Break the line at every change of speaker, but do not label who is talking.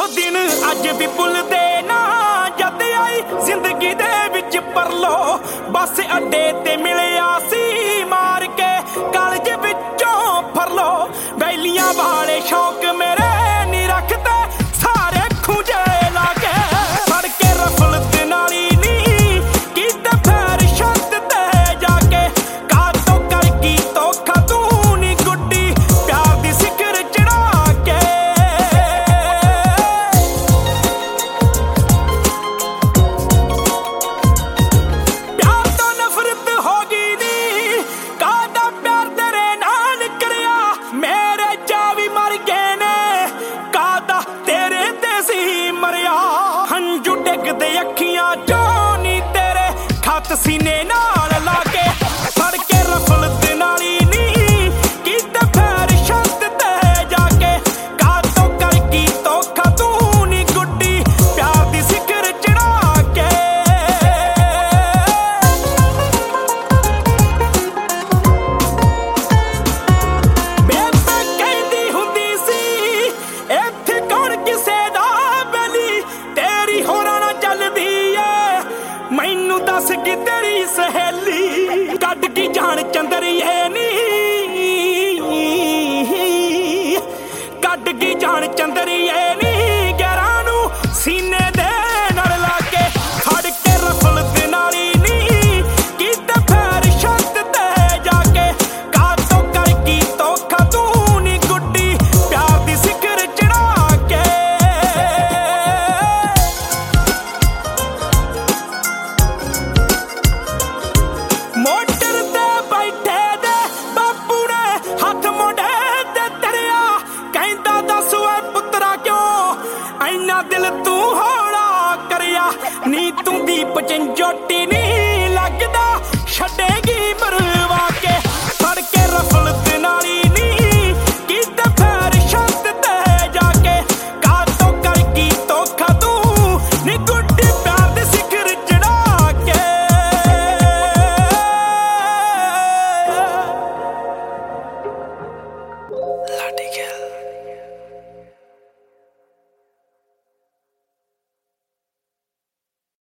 हो दिन अज भी भुलदे ना जद आई जिंदगी दे विच परलो बस अड्डे ते मिलिया सी मार के कालज विचों फरलो बैलियां वाले शौक मेरे नी रखते सारे खूंजे लाके फड़ के रफल ते नाली नी कीते पैर छत ते जाके कातों कर की धोखा तू नी गुड्डी प्यार दी सिखर चढ़ा के प्यार तो नफरत हो गई नी कादा प्यार तेरे नाल करिया मेरे जावी मर गए ने कादा तेरे ते सी मरिया हंजू डिगदे अखियां चों नी तेरे खत सीने नाल लाके फड़ के रफल ते नाली नी कीते पैर छत ते जाके कातों कर की धोखा तू नी गुड्डी प्यार दी सिखर चढ़ा के बेबे कहदी हुंदी सी इत्थे कौन किसे दा बैली तेरी होरां नाल चलदी ऐ मैनू दस कि तेरी सहेली कड की जान चंदरिए नी कड की जान चंदरिए नी गैरां नू सीने दे नाल लाके फड़ के रफल ते नाली नी कीते पैर छत ते जाके कातों कर की धोखा तू नी गुड्डी प्यार दी सिखर चढ़ा के मोटर ते बैठे दे बापू ने हथ मोड़े ते धरिया कहंदा दस ओए पुत्तरा क्यों ऐना दिल तू हौला करिया नी तू दीप चिंजोटी नी लगदा छड्डेगी मर